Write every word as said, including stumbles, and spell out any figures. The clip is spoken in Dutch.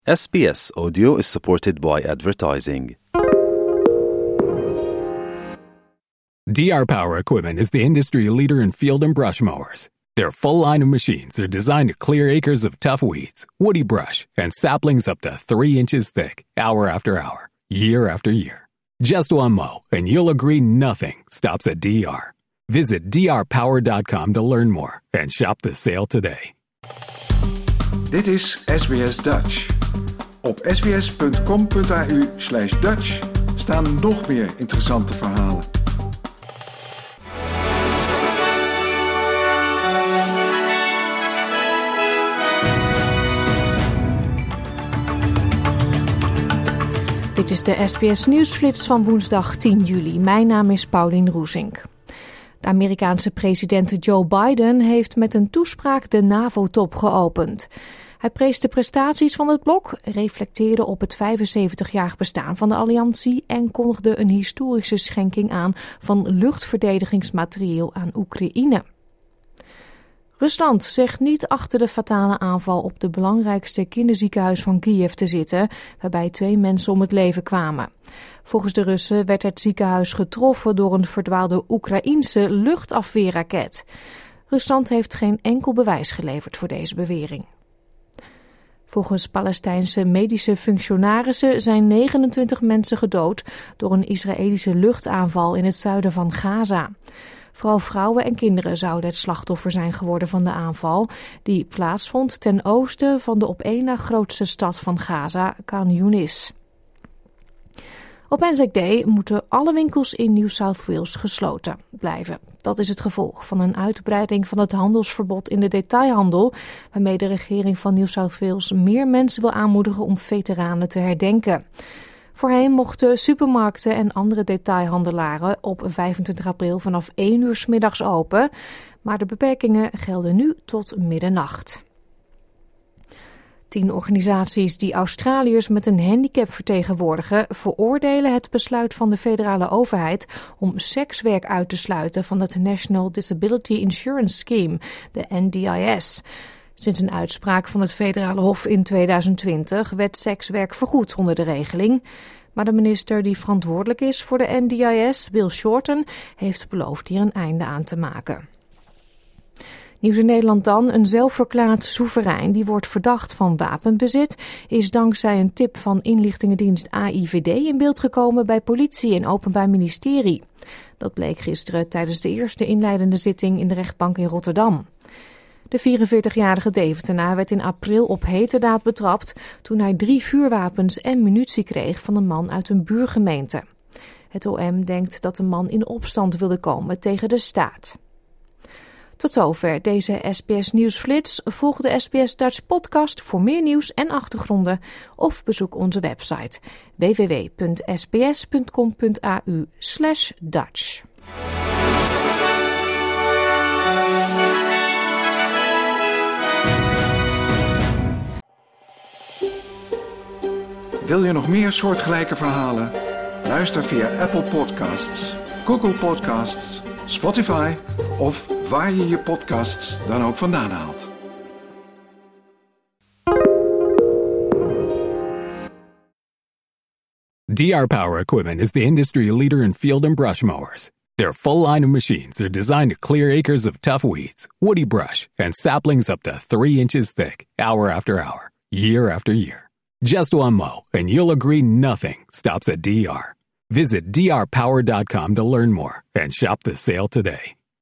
S B S Audio is supported by advertising. D R Power Equipment is the industry leader in field and brush mowers. Their full line of machines are designed to clear acres of tough weeds, woody brush, and saplings up to three inches thick, hour after hour, year after year. Just one mow, and you'll agree nothing stops at D R. Visit D R power dot com to learn more and shop the sale today. Dit is S B S Dutch. Op sbs.com.au slash Dutch staan nog meer interessante verhalen. Dit is de S B S Nieuwsflits van woensdag tien juli. Mijn naam is Paulien Roesink. De Amerikaanse president Joe Biden heeft met een toespraak de NAVO-top geopend. Hij prees de prestaties van het blok, reflecteerde op het vijfenzeventigjarig bestaan van de alliantie en kondigde een historische schenking aan van luchtverdedigingsmaterieel aan Oekraïne. Rusland zegt niet achter de fatale aanval op de belangrijkste kinderziekenhuis van Kiev te zitten, waarbij twee mensen om het leven kwamen. Volgens de Russen werd het ziekenhuis getroffen door een verdwaalde Oekraïense luchtafweerraket. Rusland heeft geen enkel bewijs geleverd voor deze bewering. Volgens Palestijnse medische functionarissen zijn negenentwintig mensen gedood door een Israëlische luchtaanval in het zuiden van Gaza. Vooral vrouwen en kinderen zouden het slachtoffer zijn geworden van de aanval, die plaatsvond ten oosten van de op één na grootste stad van Gaza, Khan Yunis. Op Anzac Day moeten alle winkels in New South Wales gesloten blijven. Dat is het gevolg van een uitbreiding van het handelsverbod in de detailhandel, waarmee de regering van New South Wales meer mensen wil aanmoedigen om veteranen te herdenken. Voorheen mochten supermarkten en andere detailhandelaren op vijfentwintig april vanaf één uur 's middags open, maar de beperkingen gelden nu tot middernacht. Tien organisaties die Australiërs met een handicap vertegenwoordigen veroordelen het besluit van de federale overheid om sekswerk uit te sluiten van het National Disability Insurance Scheme, de N D I S. Sinds een uitspraak van het federale hof in tweeduizend twintig werd sekswerk vergoed onder de regeling. Maar de minister die verantwoordelijk is voor de N D I S, Bill Shorten, heeft beloofd hier een einde aan te maken. Nieuws in Nederland dan. Een zelfverklaard soeverein die wordt verdacht van wapenbezit is dankzij een tip van inlichtingendienst A I V D in beeld gekomen bij politie en Openbaar Ministerie. Dat bleek gisteren tijdens de eerste inleidende zitting in de rechtbank in Rotterdam. De vierenveertigjarige Deventenaar werd in april op heterdaad betrapt toen hij drie vuurwapens en munitie kreeg van een man uit een buurgemeente. Het O M denkt dat de man in opstand wilde komen tegen de staat. Tot zover deze S B S Nieuwsflits. Volg de S B S Dutch podcast voor meer nieuws en achtergronden of bezoek onze website w w w punt s b s punt com punt a u slash Dutch. Wil je nog meer soortgelijke verhalen? Luister via Apple Podcasts, Google Podcasts, Spotify of waar je je podcasts dan ook vandaan haalt. D R Power Equipment is the industry leader in field and brush mowers. Their full line of machines are designed to clear acres of tough weeds, woody brush, and saplings up to three inches thick, hour after hour, year after year. Just one mow, and you'll agree nothing stops at D R. Visit D R power dot com to learn more and shop the sale today.